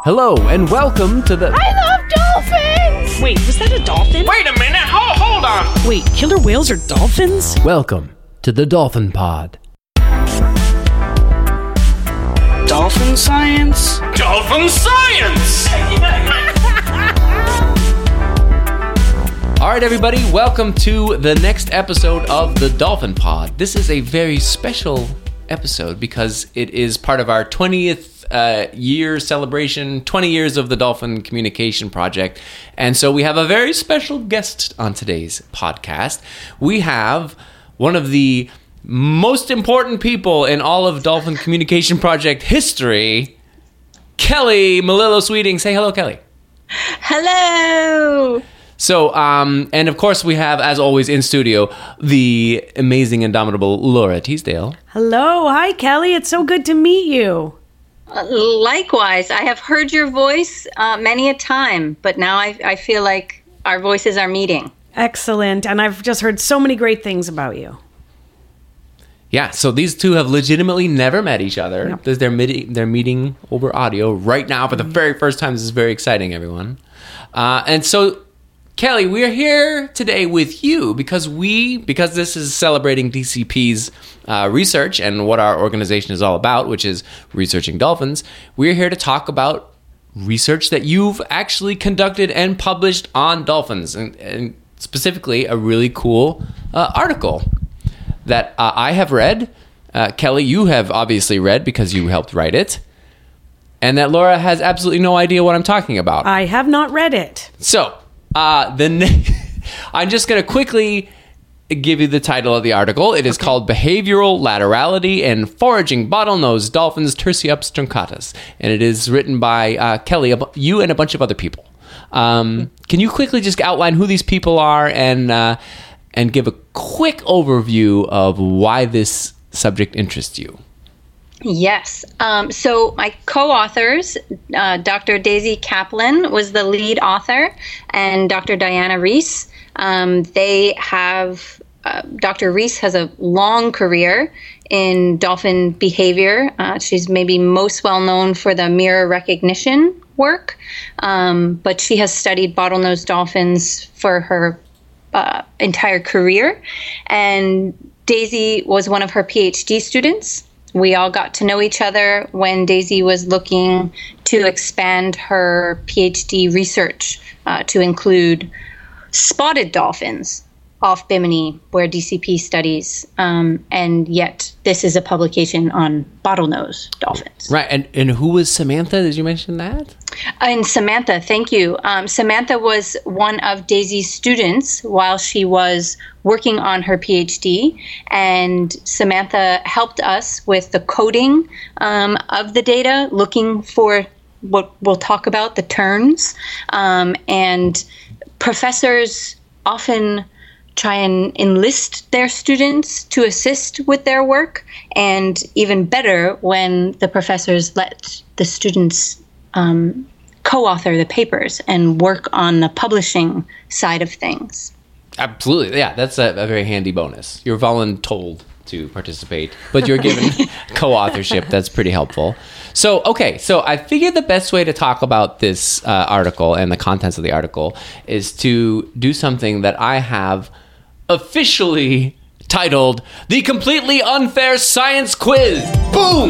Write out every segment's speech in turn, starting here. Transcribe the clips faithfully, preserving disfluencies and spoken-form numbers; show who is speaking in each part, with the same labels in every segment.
Speaker 1: Hello and welcome to the...
Speaker 2: I love dolphins!
Speaker 3: Wait, was that a dolphin?
Speaker 4: Wait a minute, hold, hold on!
Speaker 3: Wait, killer whales are dolphins?
Speaker 1: Welcome to the Dolphin Pod.
Speaker 3: Dolphin science?
Speaker 4: Dolphin science!
Speaker 1: All right, everybody, welcome to the next episode of the Dolphin Pod. This is a very special episode because it is part of our twentieth uh, year celebration, twenty years of the Dolphin Communication Project. And so we have a very special guest on today's podcast. We have one of the most important people in all of Dolphin Communication Project history, Kelly Melillo-Sweeting. Say hello, Kelly.
Speaker 2: Hello!
Speaker 1: So, um, and of course we have, as always, in studio, the amazing, indomitable Laura Teasdale.
Speaker 5: Hello. Hi, Kelly. It's so good to meet you.
Speaker 2: Uh, likewise, I have heard your voice uh, many a time, but now I, I feel like our voices are meeting.
Speaker 5: Excellent. And I've just heard so many great things about you.
Speaker 1: Yeah, so these two have legitimately never met each other.
Speaker 5: Yep.
Speaker 1: They're, meeting, they're meeting over audio right now for the very first time. This is very exciting, everyone. Uh, and so... Kelly, we're here today with you because we, because this is celebrating D C P's uh, research and what our organization is all about, which is researching dolphins. We're here to talk about research that you've actually conducted and published on dolphins, and, and specifically a really cool uh, article that uh, I have read. Uh, Kelly, you have obviously read because you helped write it. And that Laura has absolutely no idea what I'm talking about.
Speaker 5: I have not read it.
Speaker 1: So... Uh, the na- I'm just going to quickly give you the title of the article. It is okay. called Behavioral Laterality in Foraging Bottlenose Dolphins Tursiops truncatus. And it is written by uh, Kelly, you and a bunch of other people. Um, can you quickly just outline who these people are and, uh, and give a quick overview of why this subject interests you?
Speaker 2: Yes. Um, so my co-authors, uh, Doctor Daisy Kaplan was the lead author, and Doctor Diana Reese. Um, they have, uh, Doctor Reese has a long career in dolphin behavior. Uh, she's maybe most well known for the mirror recognition work, um, but she has studied bottlenose dolphins for her uh, entire career. And Daisy was one of her PhD students. We all got to know each other when Daisy was looking to expand her PhD research uh, to include spotted dolphins off Bimini, where D C P studies, um, and yet this is a publication on bottlenose dolphins.
Speaker 1: Right, and, and who was Samantha? Did you mention that?
Speaker 2: And Samantha, thank you. Um, Samantha was one of Daisy's students while she was working on her PhD, and Samantha helped us with the coding um, of the data, looking for what we'll talk about, the terms, um, and professors often try and enlist their students to assist with their work, and even better when the professors let the students um, co-author the papers and work on the publishing side of things.
Speaker 1: Absolutely. Yeah, that's a, a very handy bonus. You're voluntold to participate, but you're given co-authorship. That's pretty helpful. So, okay, so I figured the best way to talk about this uh, article and the contents of the article is to do something that I have officially titled The Completely Unfair Science Quiz. Boom!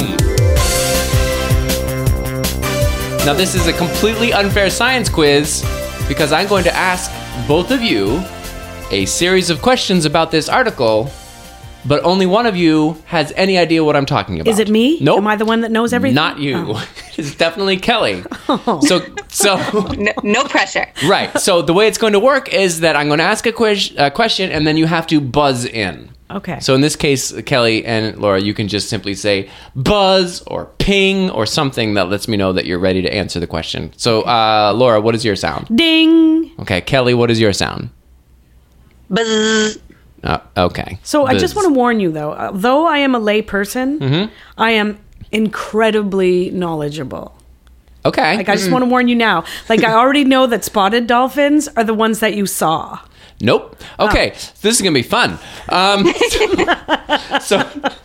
Speaker 1: Now, this is a completely unfair science quiz because I'm going to ask both of you a series of questions about this article, but only one of you has any idea what I'm talking about.
Speaker 5: Is it me?
Speaker 1: Nope.
Speaker 5: Am I the one that knows everything?
Speaker 1: Not you.
Speaker 5: Oh.
Speaker 1: It's definitely Kelly.
Speaker 5: Oh.
Speaker 1: So, so
Speaker 2: no, no pressure.
Speaker 1: Right. So the way it's going to work is that I'm going to ask a quiz, uh, question, and then you have to buzz in.
Speaker 5: Okay.
Speaker 1: So in this case, Kelly and Laura, you can just simply say buzz or ping or something that lets me know that you're ready to answer the question. So, uh, Laura, what is your sound?
Speaker 5: Ding.
Speaker 1: Okay. Kelly, what is your sound?
Speaker 2: Buzz.
Speaker 1: Uh, okay.
Speaker 5: So
Speaker 1: Buzz.
Speaker 5: I just want to warn you, though. Uh, though I am a lay person,
Speaker 1: mm-hmm.
Speaker 5: I am incredibly knowledgeable.
Speaker 1: Okay.
Speaker 5: Like, I just mm-hmm. want to warn you now. Like, I already know that spotted dolphins are the ones that you saw.
Speaker 1: Nope. Okay, oh. This is gonna be fun. Um, so,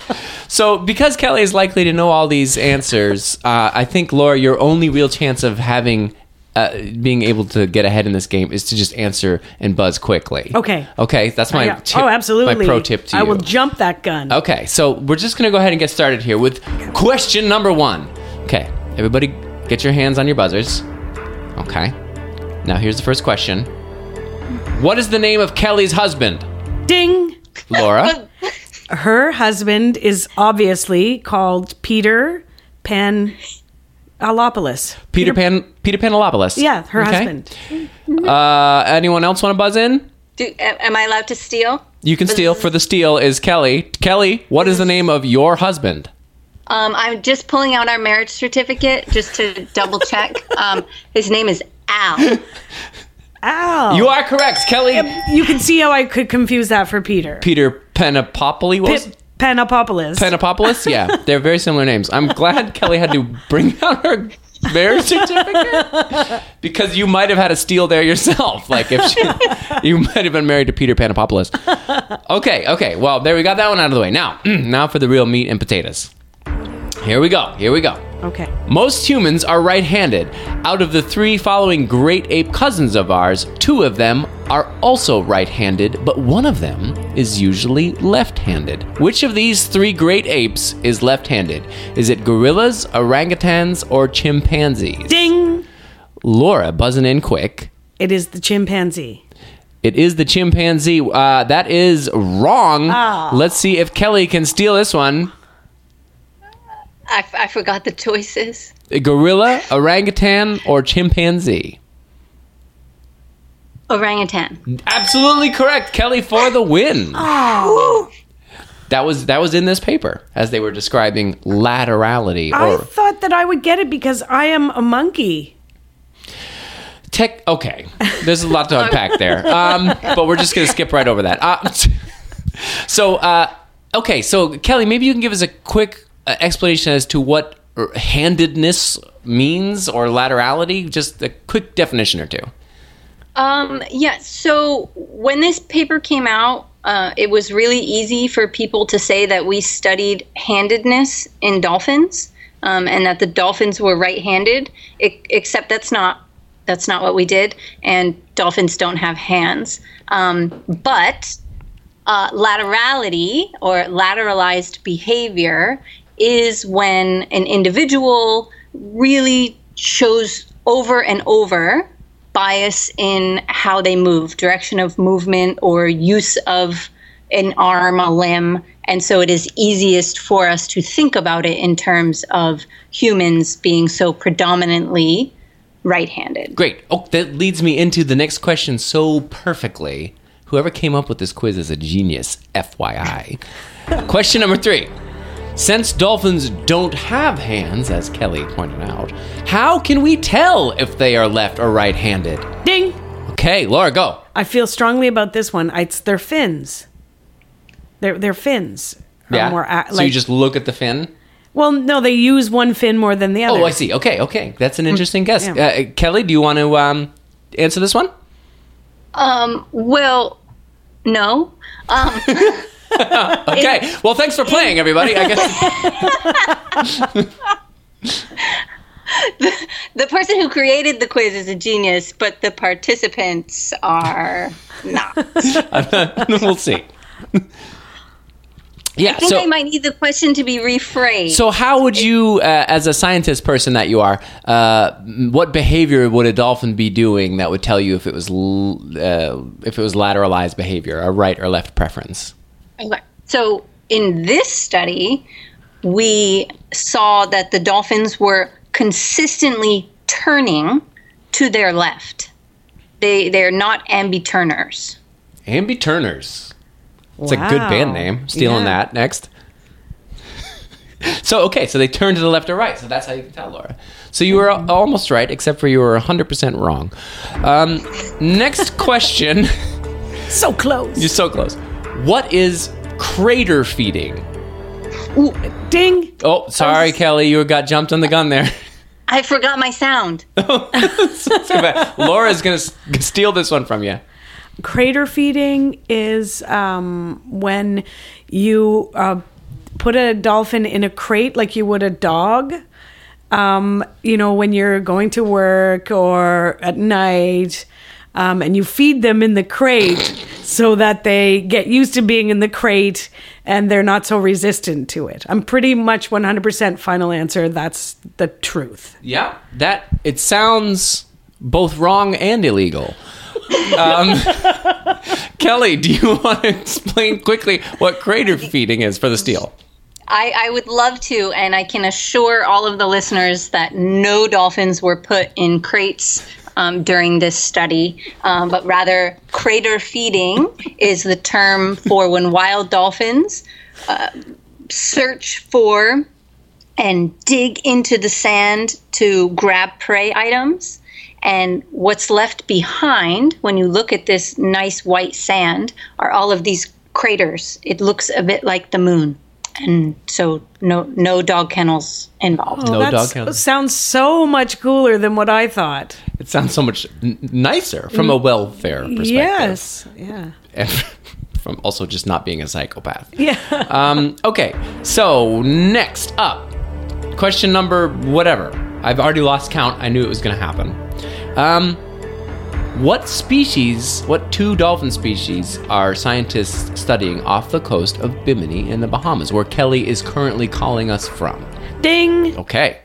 Speaker 1: So, because Kelly is likely to know all these answers, uh, I think, Laura, your only real chance of having uh, being able to get ahead in this game is to just answer and buzz quickly.
Speaker 5: Okay.
Speaker 1: Okay, that's my
Speaker 5: Yeah.
Speaker 1: tip,
Speaker 5: Oh, absolutely.
Speaker 1: my pro tip to you.
Speaker 5: I will jump that gun.
Speaker 1: Okay, so we're just going to go ahead and get started here with question number one. Okay, everybody get your hands on your buzzers. Okay. Now, here's the first question. What is the name of Kelly's husband?
Speaker 5: Ding.
Speaker 1: Laura?
Speaker 5: Her husband is obviously called Peter Panalopoulos.
Speaker 1: Peter Pan Peter Panalopoulos.
Speaker 5: Yeah, her
Speaker 1: Okay.
Speaker 5: husband.
Speaker 1: Uh, anyone else want to buzz in?
Speaker 2: Do, am I allowed to steal?
Speaker 1: You can steal. For the steal is Kelly. Kelly, what is the name of your husband?
Speaker 2: Um, I'm just pulling out our marriage certificate just to double check. Um, his name is Al.
Speaker 5: Ow.
Speaker 1: You are correct, Kelly.
Speaker 5: You can see how I could confuse that for Peter.
Speaker 1: Peter Panapopoulos. What was
Speaker 5: P- Panapopoulos.
Speaker 1: Panapopoulos? Yeah, they're very similar names. I'm glad Kelly had to bring out her marriage certificate because you might have had a steal there yourself. Like if she, you might have been married to Peter Panapopoulos. Okay, okay. Well, there we got that one out of the way. Now, now for the real meat and potatoes. Here we go. Here we go.
Speaker 5: Okay.
Speaker 1: Most humans are right-handed. Out of the three following great ape cousins of ours, two of them are also right-handed, but one of them is usually left-handed. Which of these three great apes is left-handed? Is it gorillas, orangutans, or chimpanzees?
Speaker 5: Ding.
Speaker 1: Laura, buzzing in quick.
Speaker 5: It is the chimpanzee.
Speaker 1: It is the chimpanzee. Uh, that is wrong.
Speaker 5: Ah.
Speaker 1: Let's see if Kelly can steal this one.
Speaker 2: I, f- I forgot the choices.
Speaker 1: A gorilla, orangutan, or chimpanzee?
Speaker 2: Orangutan.
Speaker 1: Absolutely correct, Kelly, for the win.
Speaker 5: Oh.
Speaker 1: That was that was in this paper as they were describing laterality
Speaker 5: I
Speaker 1: or
Speaker 5: thought that I would get it because I am a monkey.
Speaker 1: tech. Okay, there's a lot to unpack there, um, but we're just gonna skip right over that. Uh, so, uh, okay, so Kelly, maybe you can give us a quick uh, explanation as to what handedness means or laterality. Just a quick definition or two.
Speaker 2: Um, yeah, so when this paper came out, uh, it was really easy for people to say that we studied handedness in dolphins, um, and that the dolphins were right-handed, e- except that's not that's not what we did, and dolphins don't have hands. Um, but uh, laterality or lateralized behavior is when an individual really shows over and over bias in how they move, direction of movement or use of an arm, a limb. And so it is easiest for us to think about it in terms of humans being so predominantly right-handed.
Speaker 1: Great. Oh, that leads me into the next question so perfectly. Whoever came up with this quiz is a genius, F Y I. Question number three. Since dolphins don't have hands, as Kelly pointed out, how can we tell if they are left or right-handed?
Speaker 5: Ding.
Speaker 1: Okay, Laura, go.
Speaker 5: I feel strongly about this one. It's their fins. Their their fins are
Speaker 1: Yeah.
Speaker 5: more a-
Speaker 1: so
Speaker 5: like.
Speaker 1: you just look at the fin?
Speaker 5: Well, no, they use one fin more than the other.
Speaker 1: Oh, I see. Okay, okay. That's an interesting guess.
Speaker 5: Yeah.
Speaker 1: Uh, Kelly, do you want to um, answer this one?
Speaker 2: Um, well, no. Um,
Speaker 1: Okay. Well, thanks for playing, everybody. I guess.
Speaker 2: the person who created the quiz is a genius, but the participants are not.
Speaker 1: We'll see. Yeah.
Speaker 2: I think
Speaker 1: so,
Speaker 2: I might need the question to be rephrased.
Speaker 1: so how would you, uh, as a scientist person that you are, uh, what behavior would a dolphin be doing that would tell you if it was l- uh, if it was lateralized behavior, a right or left preference?
Speaker 2: Okay. So in this study, we saw that the dolphins were consistently turning to their left. They they're not ambiturners.
Speaker 1: Ambiturners. It's a good
Speaker 5: Wow.
Speaker 1: band name. Stealing
Speaker 5: Yeah.
Speaker 1: that next. So, okay, so they turn to the left or right. So that's how you can tell, Laura. So you were al- almost right, except for you were one hundred percent wrong. Um, next question.
Speaker 5: So close.
Speaker 1: You're so close. What is crater feeding?
Speaker 5: Ooh, ding.
Speaker 1: Oh, sorry, Kelly. You got jumped on the gun there.
Speaker 2: I forgot my sound.
Speaker 1: So bad. Laura's going to steal this one from you.
Speaker 5: Crater feeding is um, when you uh, put a dolphin in a crate like you would a dog. Um, you know, when you're going to work or at night, um, and you feed them in the crate so that they get used to being in the crate and they're not so resistant to it. I'm pretty much one hundred percent final answer. That's the truth.
Speaker 1: Yeah, that it sounds both wrong and illegal. Um, Kelly, do you want to explain quickly what crater feeding is for the steel?
Speaker 2: I, I would love to, and I can assure all of the listeners that no dolphins were put in crates um, during this study, um, but rather crater feeding is the term for when wild dolphins uh, search for and dig into the sand to grab prey items. And what's left behind when you look at this nice white sand are all of these craters. It looks a bit like the moon. And so no no dog kennels involved.
Speaker 5: Oh,
Speaker 1: No
Speaker 5: that
Speaker 1: dog kennels.
Speaker 5: sounds so much cooler than what I thought.
Speaker 1: It sounds so much n- nicer from a welfare perspective.
Speaker 5: Yes. Yeah.
Speaker 1: And from also just not being a psychopath.
Speaker 5: Yeah.
Speaker 1: Um, okay, so next up, question number whatever. I've already lost count. I knew it was going to happen. Um, what species, what two dolphin species are scientists studying off the coast of Bimini in the Bahamas, where Kelly is currently calling us from?
Speaker 5: Ding.
Speaker 1: Okay.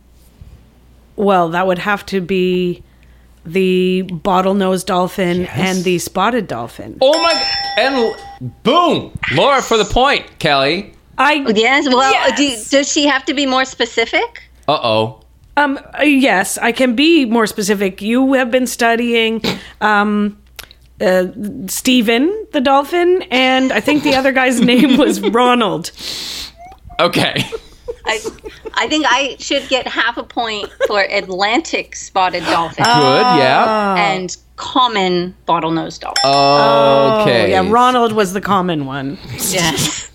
Speaker 5: Well, that would have to be the bottlenose dolphin
Speaker 1: Yes.
Speaker 5: and the spotted dolphin.
Speaker 1: Oh my, and boom, Laura for the point, Kelly.
Speaker 5: I
Speaker 2: Yes. Well,
Speaker 5: Yes.
Speaker 2: Do, does she have to be more specific?
Speaker 1: Uh-oh.
Speaker 5: um uh, yes, I can be more specific. You have been studying um uh, Stephen the dolphin, and I think the other guy's name was Ronald.
Speaker 1: Okay.
Speaker 2: I, I think I should get half a point for Atlantic spotted dolphin
Speaker 1: Good, yeah.
Speaker 2: and common bottlenose dolphin.
Speaker 1: Okay.
Speaker 5: Oh, yeah, Ronald was the common one.
Speaker 2: Yes.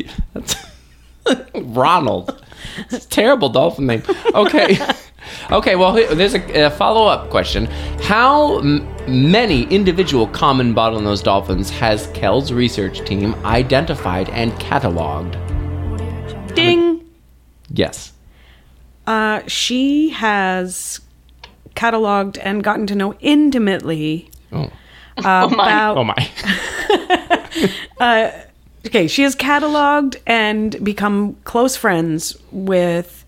Speaker 1: Ronald. It's a terrible dolphin name. Okay. Okay, well, there's a, a follow-up question. How m- many individual common bottlenose dolphins has Kel's research team identified and cataloged?
Speaker 5: Ding.
Speaker 1: Yes.
Speaker 5: Uh, she has cataloged and gotten to know intimately
Speaker 1: Oh.
Speaker 5: uh, about.
Speaker 1: Oh, my.
Speaker 5: Okay, she has cataloged and become close friends with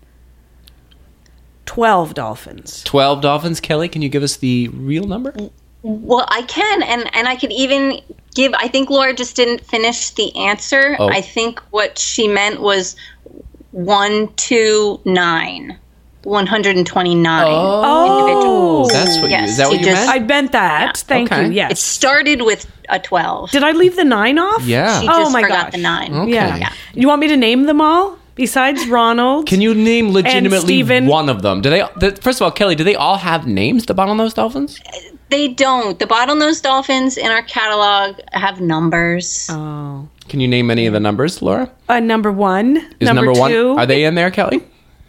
Speaker 5: twelve dolphins.
Speaker 1: twelve dolphins. Kelly, can you give us the real number?
Speaker 2: Well, I can, and, and I could even give, I think Laura just didn't finish the answer.
Speaker 1: Oh.
Speaker 2: I think what she meant was one, two, nine. one hundred twenty-nine
Speaker 1: Oh.
Speaker 2: individuals.
Speaker 1: That's what you,
Speaker 2: Yes,
Speaker 1: is that what
Speaker 2: she
Speaker 1: you
Speaker 2: just-
Speaker 1: meant?
Speaker 5: I meant that. Thank
Speaker 1: Okay.
Speaker 5: you.
Speaker 2: It
Speaker 5: Yes.
Speaker 2: started with a twelve.
Speaker 5: Did I leave the nine off?
Speaker 1: Yeah.
Speaker 2: She
Speaker 5: Oh
Speaker 2: just
Speaker 5: my
Speaker 2: forgot
Speaker 5: gosh.
Speaker 2: the nine.
Speaker 1: Okay.
Speaker 5: Yeah.
Speaker 2: Yeah.
Speaker 5: You want me to name them all besides Ronald?
Speaker 1: Can you name legitimately
Speaker 5: Stephen.
Speaker 1: one of them? Do they? The, first of all, Kelly, do they all have names? The bottlenose dolphins?
Speaker 2: They don't. The bottlenose dolphins in our catalog have numbers.
Speaker 5: Oh.
Speaker 1: Can you name any of the numbers, Laura?
Speaker 5: Uh, number one.
Speaker 1: Is number,
Speaker 5: number two.
Speaker 1: one? Are they in there, Kelly?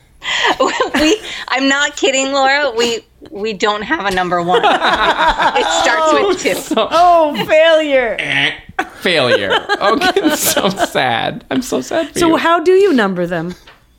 Speaker 2: we, I'm not kidding, Laura. We we don't have a number one. It starts with two.
Speaker 5: Oh, failure.
Speaker 1: Failure. Okay, it's so sad. I'm so sad for
Speaker 5: So
Speaker 1: you.
Speaker 5: how do you number them?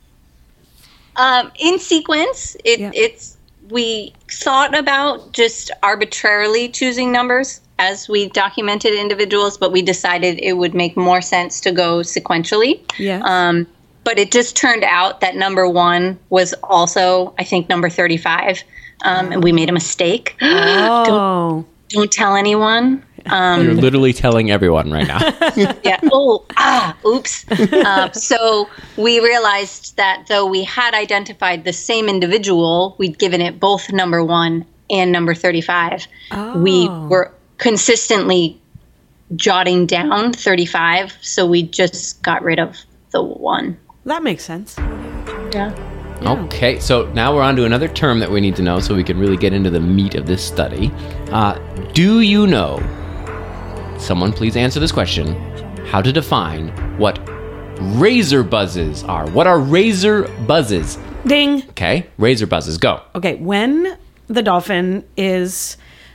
Speaker 2: Um, in sequence, it,
Speaker 5: Yeah.
Speaker 2: it's we thought about just arbitrarily choosing numbers as we documented individuals, but we decided it would make more sense to go sequentially.
Speaker 5: Yes.
Speaker 2: Um, but it just turned out that number one was also, I think, number thirty-five, um, and we made a mistake. don't,
Speaker 5: Oh.
Speaker 2: don't tell anyone. Um,
Speaker 1: You're literally telling everyone right now.
Speaker 2: yeah. Oh, ah, oops. Uh, so we realized that though we had identified the same individual, we'd given it both number one and number thirty-five. We were consistently jotting down thirty-five, so we just got rid of the one.
Speaker 5: That makes sense.
Speaker 2: Yeah.
Speaker 1: Okay, so now we're on to another term that we need to know so we can really get into the meat of this study. Uh, do you know, someone please answer this question, how to define what razor buzzes are? What are razor buzzes?
Speaker 5: Ding.
Speaker 1: Okay, razor buzzes, go.
Speaker 5: Okay, when the dolphin is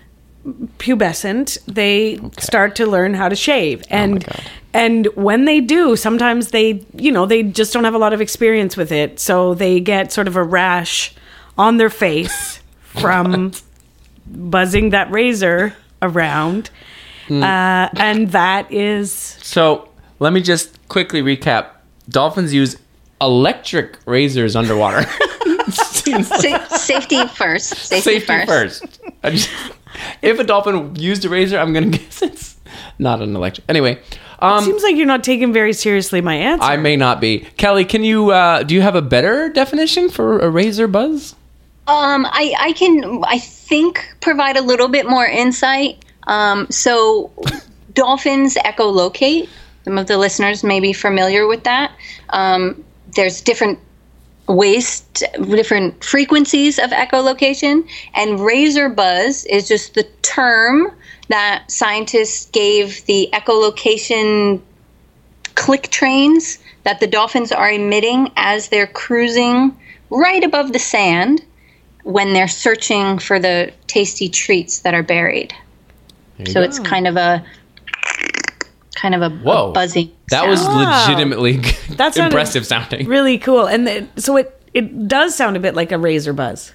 Speaker 5: pubescent, they start to learn how to shave. And
Speaker 1: God.
Speaker 5: and when they do, sometimes they, you know, they just don't have a lot of experience with it. So they get sort of a rash on their face from buzzing that razor around.
Speaker 1: Hmm.
Speaker 5: Uh, and that is...
Speaker 1: So let me just quickly recap. Dolphins use electric razors underwater.
Speaker 2: Sa- safety first. Safety,
Speaker 1: Safety
Speaker 2: first.
Speaker 1: first. I just, if a dolphin used a razor, I'm going to guess it's not an electric. Anyway, um,
Speaker 5: Seems like you're not taking very seriously my answer.
Speaker 1: I may not be. Kelly, can you, uh, do you have a better definition for a razor buzz?
Speaker 2: Um, I, I can, I think, provide a little bit more insight. Um, so dolphins echolocate. Some of the listeners may be familiar with that. Um, there's different ways, to, different frequencies of echolocation, and razor buzz is just the term that scientists gave the echolocation click trains that the dolphins are emitting as they're cruising right above the sand when they're searching for the tasty treats that are buried. So it's kind of a kind of a,
Speaker 1: Whoa.
Speaker 2: a buzzing
Speaker 1: That
Speaker 2: sound.
Speaker 1: was
Speaker 5: Wow.
Speaker 1: legitimately
Speaker 5: That sounded
Speaker 1: impressive sounding.
Speaker 5: really cool. And the, so it, it does sound a bit like a razor buzz.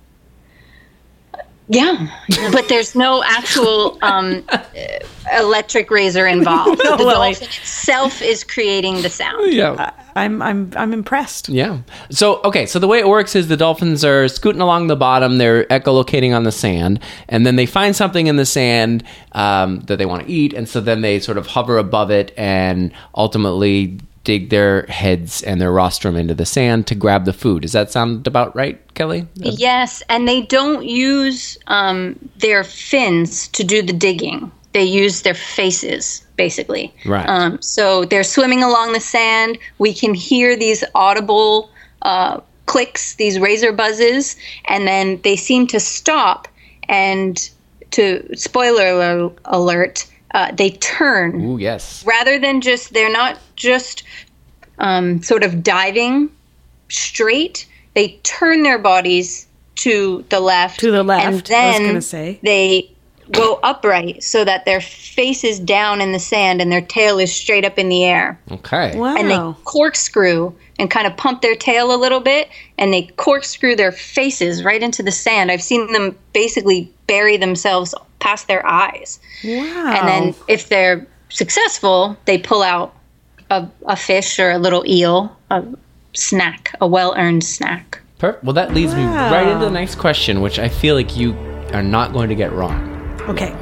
Speaker 2: Yeah, but there's no actual um, uh, electric razor involved. The
Speaker 5: well, I-
Speaker 2: dolphin itself is creating the sound.
Speaker 1: Yeah.
Speaker 5: I'm I'm I'm impressed.
Speaker 1: Yeah. So, okay. So the way it works is the dolphins are scooting along the bottom. They're echolocating on the sand. And then they find something in the sand um, that they want to eat. And so then they sort of hover above it and ultimately dig their heads and their rostrum into the sand to grab the food. Does that sound about right, Kelly?
Speaker 2: Yes, and they don't use um, their fins to do the digging. They use their faces, basically.
Speaker 1: Right.
Speaker 2: Um, so they're swimming along the sand. We can hear these audible uh, clicks, these razor buzzes, and then they seem to stop. And to spoiler alert, uh, they turn.
Speaker 1: Ooh, yes.
Speaker 2: Rather than just, they're not just um, sort of diving straight. They turn their bodies to the left.
Speaker 5: To the left,
Speaker 2: And
Speaker 5: I was
Speaker 2: then
Speaker 5: gonna say.
Speaker 2: they go upright so that their face is down in the sand and their tail is straight up in the air.
Speaker 1: Okay.
Speaker 5: Wow.
Speaker 2: And they corkscrew and kind of pump their tail a little bit, and they corkscrew their faces right into the sand. I've seen them basically bury themselves past their eyes.
Speaker 5: Wow.
Speaker 2: And then if they're successful, they pull out a, a fish or a little eel, a snack, a well-earned snack.
Speaker 1: Perfect. Well, that leads me
Speaker 5: Wow.
Speaker 1: right into the next question, which I feel like you are not going to get wrong.
Speaker 5: Okay.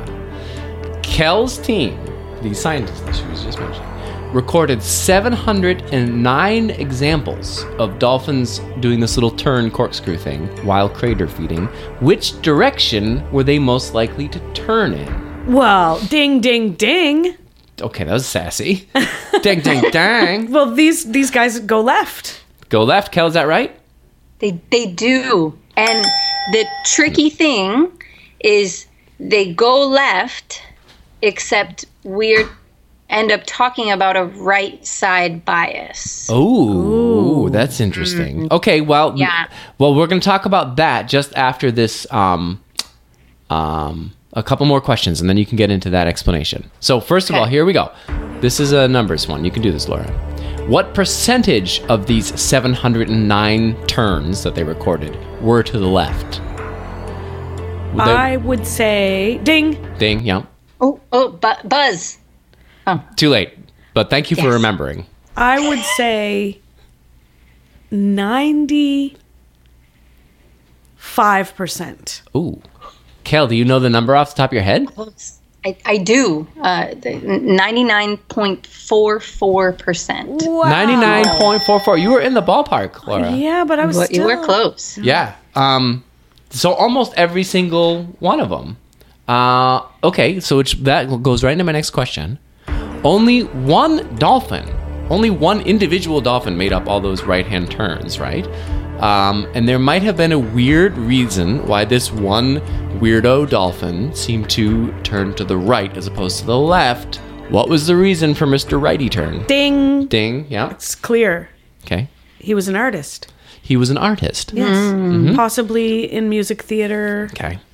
Speaker 1: Kel's team, the scientists that she was just mentioning, recorded seven hundred nine examples of dolphins doing this little turn corkscrew thing while crater feeding. Which direction were they most likely to turn in?
Speaker 5: Well, ding ding ding.
Speaker 1: Okay, that was sassy. Dang, dang, dang.
Speaker 5: Well, these these guys go left.
Speaker 1: Go left, Kel, is that right?
Speaker 2: They they do. And the tricky thing is they go left, except we end up talking about a right side bias.
Speaker 1: Oh, that's interesting. Okay, well,
Speaker 2: Yeah.
Speaker 1: well, we're going to talk about that just after this. Um, um, a couple more questions, and then you can get into that explanation. So, first of
Speaker 2: Okay.
Speaker 1: all, here we go. This is a numbers one. You can do this, Laura. What percentage of these seven hundred nine turns that they recorded were to the left? Would they-
Speaker 5: I would say ding.
Speaker 1: Ding, yeah.
Speaker 2: Oh, oh, bu- buzz.
Speaker 1: Too late. But thank you for
Speaker 2: Yes.
Speaker 1: remembering.
Speaker 5: I would say ninety-five percent.
Speaker 1: Ooh. Kel, do you know the number off the top of your head?
Speaker 2: I, I do. Uh, ninety-nine point four four percent.
Speaker 5: Wow.
Speaker 1: ninety-nine point four four. You were in the ballpark, Laura.
Speaker 5: Yeah, but I was
Speaker 2: You
Speaker 5: still...
Speaker 2: were close.
Speaker 1: Yeah. Um, so almost every single one of them. Uh, okay, so which, that goes right into my next question. Only one dolphin, only one individual dolphin made up all those right-hand turns, right? Um, and there might have been a weird reason why this one weirdo dolphin seemed to turn to the right as opposed to the left. What was the reason for Mister Righty turn?
Speaker 5: Ding.
Speaker 1: Ding, yeah.
Speaker 5: It's clear.
Speaker 1: Okay.
Speaker 5: He was an artist.
Speaker 1: He was an artist.
Speaker 5: Yes. Possibly in music theater.
Speaker 1: Okay.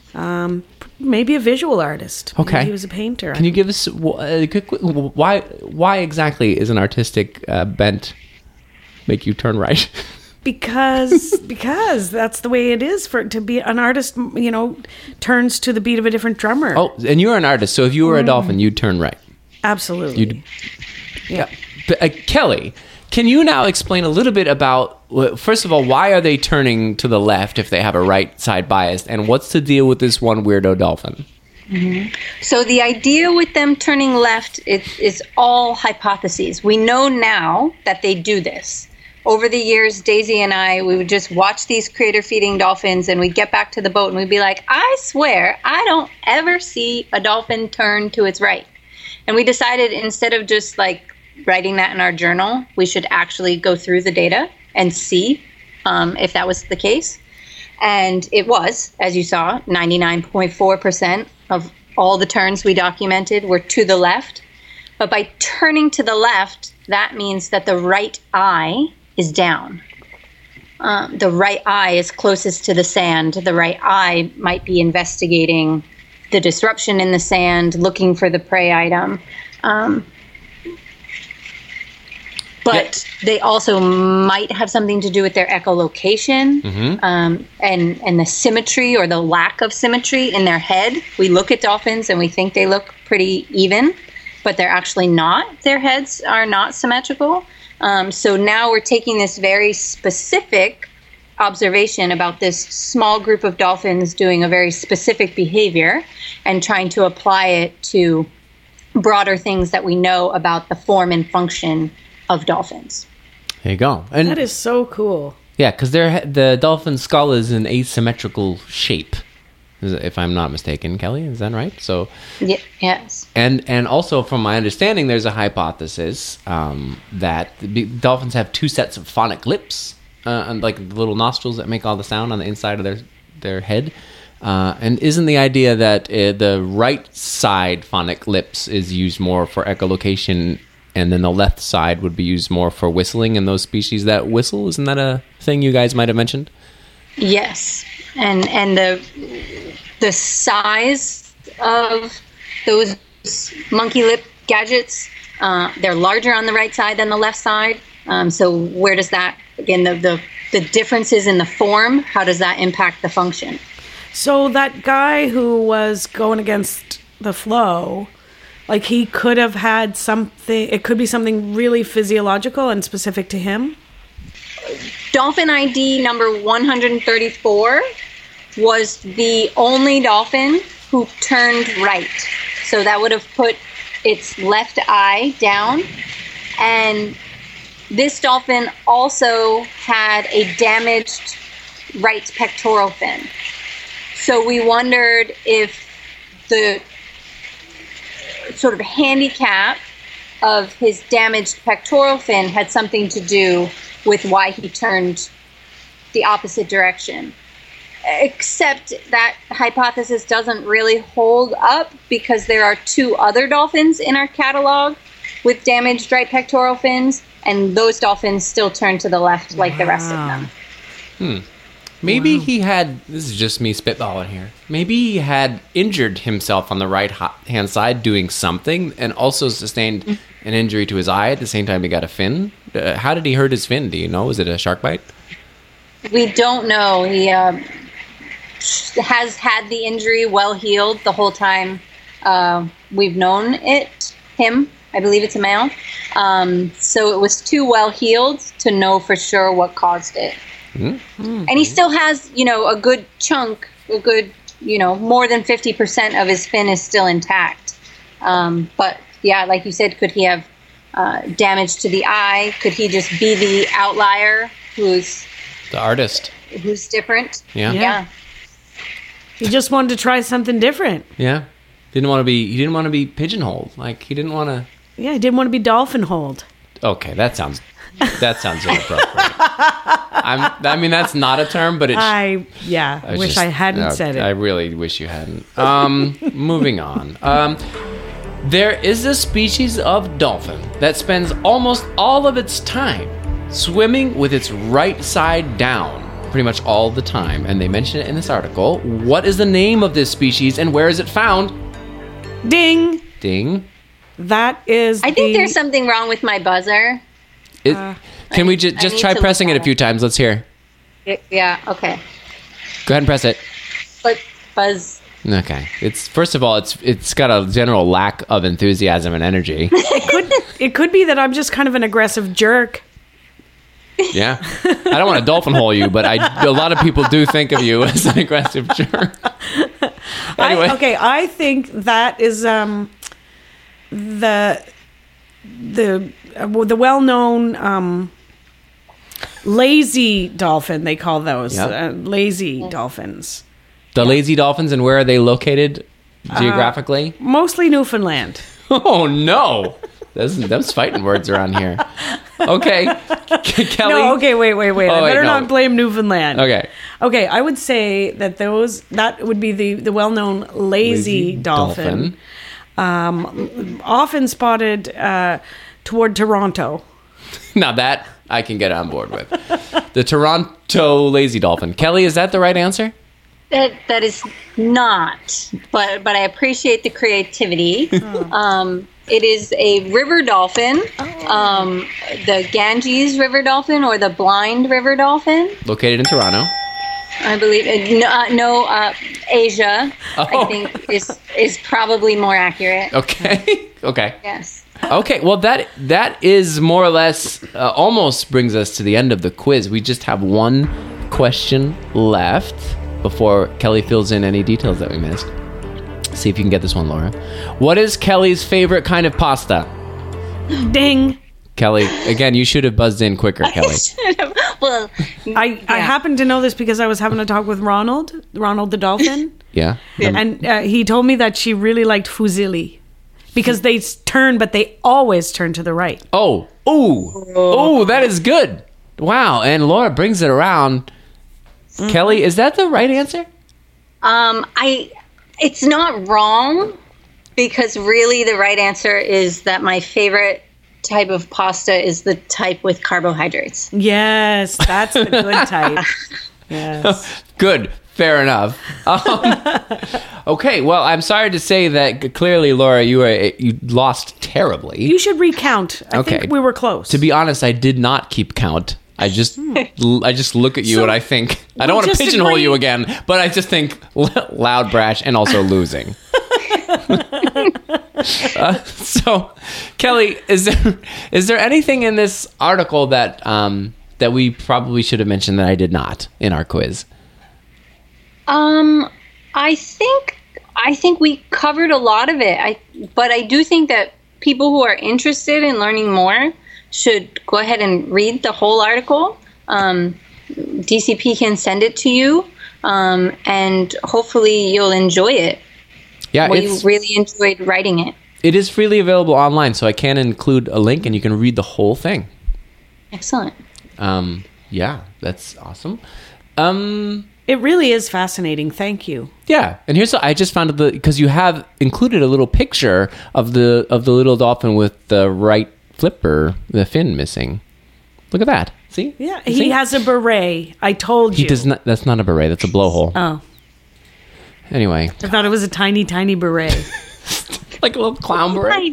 Speaker 5: Um, maybe a visual artist. Maybe
Speaker 1: Okay.
Speaker 5: he was a painter.
Speaker 1: Can you give us uh, quick, why why exactly is an artistic uh, bent make you turn right?
Speaker 5: Because because that's the way it is for to be an artist. You know, turns to the beat of a different drummer.
Speaker 1: Oh, and you're an artist, so if you were a dolphin, you'd turn right.
Speaker 5: absolutely.
Speaker 1: You'd-
Speaker 5: yeah.
Speaker 1: But, uh, Kelly, can you now explain a little bit about, well, first of all, why are they turning to the left if they have a right side bias, and what's the deal with this one weirdo dolphin?
Speaker 2: So the idea with them turning left is, is all hypotheses. We know now that they do this. Over the years, Daisy and I, we would just watch these crater-feeding dolphins, and we'd get back to the boat, and we'd be like, I swear, I don't ever see a dolphin turn to its right. And we decided instead of just like writing that in our journal, we should actually go through the data and see um, if that was the case. And it was, as you saw, ninety-nine point four percent of all the turns we documented were to the left. But by turning to the left, that means that the right eye is down. Um, the right eye is closest to the sand. The right eye might be investigating the disruption in the sand, looking for the prey item. Um, but they also might have something to do with their echolocation um, and, and the symmetry or the lack of symmetry in their head. We look at dolphins and we think they look pretty even, but they're actually not. Their heads are not symmetrical. Um, so now we're taking this very specific observation about this small group of dolphins doing a very specific behavior and trying to apply it to broader things that we know about the form and function of dolphins.
Speaker 1: There you go. And
Speaker 5: That is so cool.
Speaker 1: yeah, because the dolphin skull is an asymmetrical shape, if I'm not mistaken, Kelly. Is that right? So,
Speaker 2: Ye- yes.
Speaker 1: and and also from my understanding, there's a hypothesis um, that the dolphins have two sets of phonic lips, uh, and like the little nostrils that make all the sound on the inside of their their head. Uh, and isn't the idea that uh, the right side phonic lips is used more for echolocation, and then the left side would be used more for whistling in those species that whistle? Isn't that a thing you guys might have mentioned?
Speaker 2: Yes. And and the the size of those monkey lip gadgets, uh, they're larger on the right side than the left side. Um, so where does that, again, the, the, the differences in the form, how does that impact the function?
Speaker 5: So that guy who was going against the flow, like he could have had something, it could be something really physiological and specific to him.
Speaker 2: Dolphin I D number one hundred thirty-four was the only dolphin who turned right. So that would have put its left eye down. And this dolphin also had a damaged right pectoral fin. So we wondered if the sort of handicap of his damaged pectoral fin had something to do with why he turned the opposite direction. Except that hypothesis doesn't really hold up because there are two other dolphins in our catalog with damaged right pectoral fins, and those dolphins still turn to the left like the rest of them.
Speaker 1: Maybe he had, this is just me spitballing here, maybe he had injured himself on the right ha- hand side doing something and also sustained an injury to his eye at the same time he got a fin. Uh, how did he hurt his fin? Do you know? Was it a shark bite?
Speaker 2: We don't know. He um, has had the injury well healed the whole time uh, we've known it, him. I believe it's a male. Um, so it was too well healed to know for sure what caused it. Mm-hmm. And he still has, you know, a good chunk, a good, you know, more than fifty percent of his fin is still intact. Um, but yeah, like you said, could he have uh, damage to the eye? Could he just be the outlier who's
Speaker 1: The artist.
Speaker 2: who's different?
Speaker 1: Yeah.
Speaker 5: Yeah.
Speaker 2: Yeah.
Speaker 5: He just wanted to try something different.
Speaker 1: Yeah. Didn't want to be, he didn't want to be pigeonholed. Like, he didn't want to.
Speaker 5: Yeah, he didn't want to be dolphin holed.
Speaker 1: Okay, that sounds, that sounds inappropriate. I'm, I mean, that's not a term, but it's.
Speaker 5: I, yeah,
Speaker 1: I was
Speaker 5: wish
Speaker 1: just-
Speaker 5: I hadn't
Speaker 1: uh,
Speaker 5: said it.
Speaker 1: I really wish you hadn't. Um, moving on. Um, there is a species of dolphin that spends almost all of its time swimming with its right side down. pretty much all the time, and they mention it in this article. What is the name of this species, and where is it found?
Speaker 5: Ding.
Speaker 1: Ding.
Speaker 5: That is.
Speaker 2: I think
Speaker 5: the,
Speaker 2: there's something wrong with my buzzer.
Speaker 1: It, can we ju-
Speaker 2: I
Speaker 1: just
Speaker 2: need
Speaker 1: try
Speaker 2: to
Speaker 1: pressing
Speaker 2: look
Speaker 1: it a
Speaker 2: at
Speaker 1: few
Speaker 2: it.
Speaker 1: times? Let's hear.
Speaker 2: Yeah, okay.
Speaker 1: Go ahead and press it.
Speaker 2: But buzz.
Speaker 1: Okay. It's first of all, it's it's got a general lack of enthusiasm and energy.
Speaker 5: could, it could be that I'm just kind of an aggressive jerk.
Speaker 1: Yeah. I don't want to dolphin hole you, but I a lot of people do think of you as an aggressive jerk. Anyway.
Speaker 5: I, okay, I think that is um, the the uh, the well-known um, lazy dolphin. They call those
Speaker 1: Yep.
Speaker 5: uh, lazy dolphins.
Speaker 1: The lazy dolphins, and where are they located geographically?
Speaker 5: Mostly Newfoundland.
Speaker 1: Oh no. Those, those fighting words around here. Okay. K- Kelly.
Speaker 5: No, okay, wait, wait, wait.
Speaker 1: Oh,
Speaker 5: I
Speaker 1: wait,
Speaker 5: better
Speaker 1: no.
Speaker 5: not blame Newfoundland.
Speaker 1: Okay.
Speaker 5: Okay, I would say that those that would be the the well-known lazy,
Speaker 1: Lazy
Speaker 5: dolphin, Um, often spotted uh, toward Toronto.
Speaker 1: Now that I can get on board with. The Toronto lazy dolphin. Kelly, is that the right answer?
Speaker 2: That that is not, but but I appreciate the creativity. Um, it is a river dolphin, um, the Ganges river dolphin or the blind river dolphin.
Speaker 1: Located in Toronto.
Speaker 2: I believe uh, no, uh, no uh, Asia.
Speaker 1: Oh.
Speaker 2: I think is is probably more accurate.
Speaker 1: Okay. Okay.
Speaker 2: Yes.
Speaker 1: Okay. Well, that that is more or less uh, almost brings us to the end of the quiz. We just have one question left before Kelly fills in any details that we missed. See if you can get this one, Laura. What is Kelly's favorite kind of pasta?
Speaker 5: Ding.
Speaker 1: Kelly, again, you should have buzzed in quicker, Kelly.
Speaker 2: Well,
Speaker 5: I, I happen to know this because I was having a talk with Ronald, Ronald the dolphin,
Speaker 1: Yeah.
Speaker 5: and uh, he told me that she really liked fusilli because they s- turn, but they always turn to the right.
Speaker 1: Oh, ooh, oh, that is good. Wow, and Laura brings it around. Kelly, is that the right answer?
Speaker 2: Um, I, it's not wrong because really the right answer is that my favorite type of pasta is the type with carbohydrates.
Speaker 5: Yes, that's the good type. Yes.
Speaker 1: Good, fair enough. Um, okay, well, I'm sorry to say that c- clearly, Laura, you were you lost terribly.
Speaker 5: You should recount. I
Speaker 1: Okay.
Speaker 5: think we were close.
Speaker 1: To be honest, I did not keep count. I just, l- I just look at you
Speaker 5: So,
Speaker 1: and I think I
Speaker 5: we'll
Speaker 1: don't want to
Speaker 5: just
Speaker 1: pigeonhole
Speaker 5: agree-
Speaker 1: you again, but I just think l- loud, brash, and also losing. uh, so, Kelly, is there is there anything in this article that um, that we probably should have mentioned that I did not in our quiz?
Speaker 2: Um, I think I think we covered a lot of it. I but I do think that people who are interested in learning more should go ahead and read the whole article. Um, D C P can send it to you, um, and hopefully you'll enjoy it.
Speaker 1: Yeah,
Speaker 2: Well, you
Speaker 1: it's,
Speaker 2: really enjoyed writing it.
Speaker 1: it is freely available online, so I can include a link and you can read the whole thing.
Speaker 2: Excellent.
Speaker 1: Um, yeah, that's awesome. Um,
Speaker 5: It really is fascinating. Thank you.
Speaker 1: yeah, and here's what I just found the because you have included a little picture of the of the little dolphin with the right flipper, the fin missing. Look at that. See?
Speaker 5: Yeah,
Speaker 1: See?
Speaker 5: he has a beret. I told
Speaker 1: He
Speaker 5: you.
Speaker 1: does not. That's not a beret. That's a blowhole.
Speaker 5: Oh,
Speaker 1: Anyway,
Speaker 5: I thought it was a tiny, tiny beret.
Speaker 1: like a little clown beret.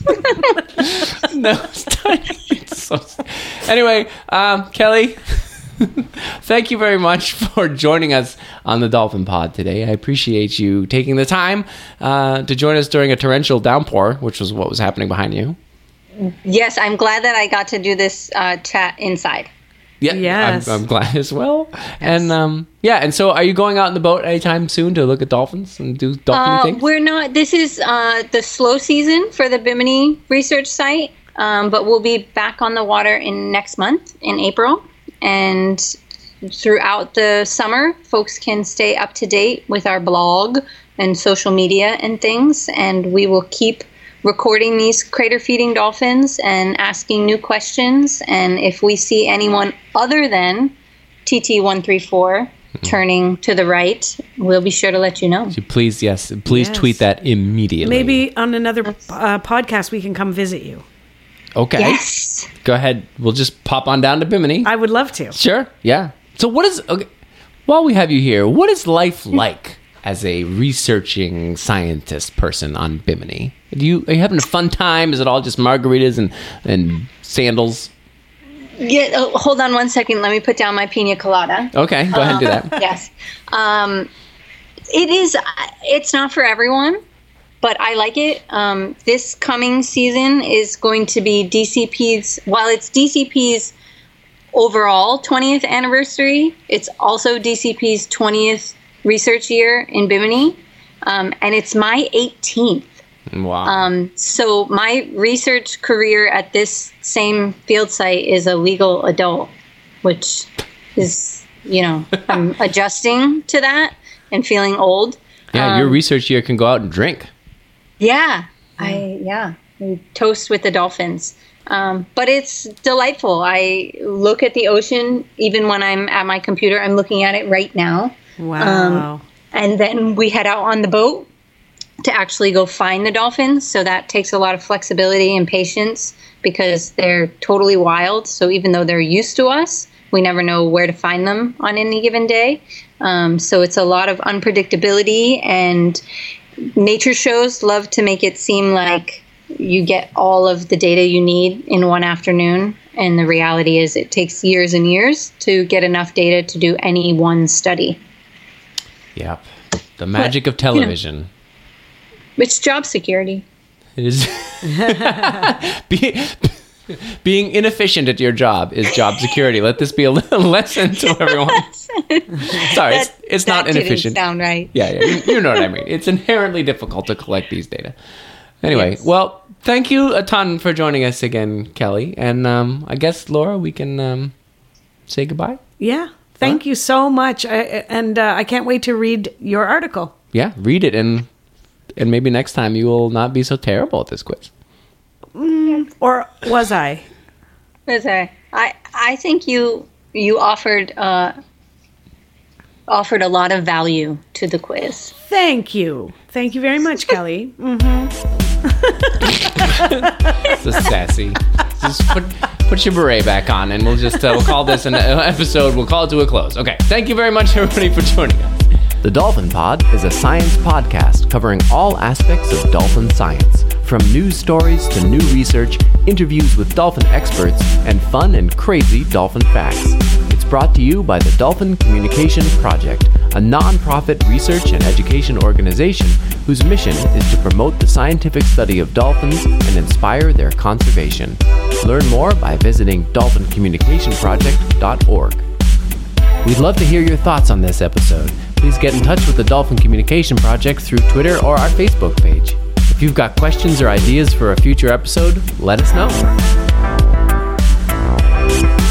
Speaker 1: No, it's tiny. It's so, anyway, um, Kelly, thank you very much for joining us on the Dolphin Pod today. I appreciate you taking the time uh, to join us during a torrential downpour, which was what was happening behind you.
Speaker 2: Yes, I'm glad that I got to do this uh, chat inside.
Speaker 1: Yeah,
Speaker 5: Yes.
Speaker 1: I'm, I'm glad as well. And um, yeah, and so are you going out in the boat anytime soon to look at dolphins and do dolphin
Speaker 2: Uh,
Speaker 1: things?
Speaker 2: we're not. This is uh, the slow season for the Bimini research site, um, but we'll be back on the water in next month in April, and throughout the summer, folks can stay up to date with our blog and social media and things, and we will keep recording these crater feeding dolphins and asking new questions. And if we see anyone other than T T one three four turning to the right, we'll be sure to let you know.
Speaker 1: Please, yes, please
Speaker 5: Yes.
Speaker 1: tweet that immediately.
Speaker 5: Maybe on another uh, podcast we can come visit you.
Speaker 1: Okay.
Speaker 2: Yes.
Speaker 1: Go ahead. We'll just pop on down to Bimini.
Speaker 5: I would love to.
Speaker 1: Sure. Yeah. So what is, okay, while we have you here, what is life like as a researching scientist person on Bimini? Do you, are you having a fun time? Is it all just margaritas and, and sandals?
Speaker 2: Yeah, oh, hold on one second. Let me put down my pina colada.
Speaker 1: Okay, go ahead and do that.
Speaker 2: Yes. Um, it is, it's not for everyone, but I like it. Um, this coming season is going to be D C P's, while it's D C P's overall twentieth anniversary, it's also D C P's twentieth research year in Bimini, um, and it's my eighteenth.
Speaker 1: Wow.
Speaker 2: Um, so my research career at this same field site is a legal adult, which is, you know, I'm adjusting to that and feeling old.
Speaker 1: Yeah,
Speaker 2: um,
Speaker 1: your research year can go out and drink.
Speaker 2: Yeah, I yeah, we toast with the dolphins. Um, but it's delightful. I look at the ocean even when I'm at my computer. I'm looking at it right now.
Speaker 5: Wow.
Speaker 2: Um, and then we head out on the boat to actually go find the dolphins. So that takes a lot of flexibility and patience because they're totally wild. So even though they're used to us, we never know where to find them on any given day. Um, so it's a lot of unpredictability, and nature shows love to make it seem like you get all of the data you need in one afternoon. And the reality is it takes years and years to get enough data to do any one study.
Speaker 1: Yep. The magic but, of television. You know,
Speaker 2: it's job security.
Speaker 1: It is. Be, being inefficient at your job is job security. Let this be a lesson to everyone. Sorry, that, it's, it's not inefficient.
Speaker 2: That didn't sound right.
Speaker 1: Yeah, yeah, you, you know what I mean. It's inherently difficult to collect these data. Anyway, yes. Well, thank you a ton for joining us again, Kelly. And um, I guess, Laura, we can um, say goodbye.
Speaker 5: Yeah. Thank huh? you so much. I, and uh, I can't wait to read your article.
Speaker 1: Yeah, read it. And and maybe next time you will not be so terrible at this quiz.
Speaker 5: Mm, or was I?
Speaker 2: Was I? I, I think you you offered uh, offered a lot of value to the quiz.
Speaker 5: Thank you. Thank you very much, Kelly. Mm-hmm.
Speaker 1: So sassy. Just put, put your beret back on, and we'll just uh, we'll call this an episode. We'll call it to a close. Okay. Thank you very much, everybody, for joining us. The Dolphin Pod is a science podcast covering all aspects of dolphin science, from news stories to new research, interviews with dolphin experts, and fun and crazy dolphin facts. It's brought to you by the Dolphin Communication Project, a non-profit research and education organization whose mission is to promote the scientific study of dolphins and inspire their conservation. Learn more by visiting dolphin communication project dot org. We'd love to hear your thoughts on this episode. Please get in touch with the Dolphin Communication Project through Twitter or our Facebook page. If you've got questions or ideas for a future episode, let us know.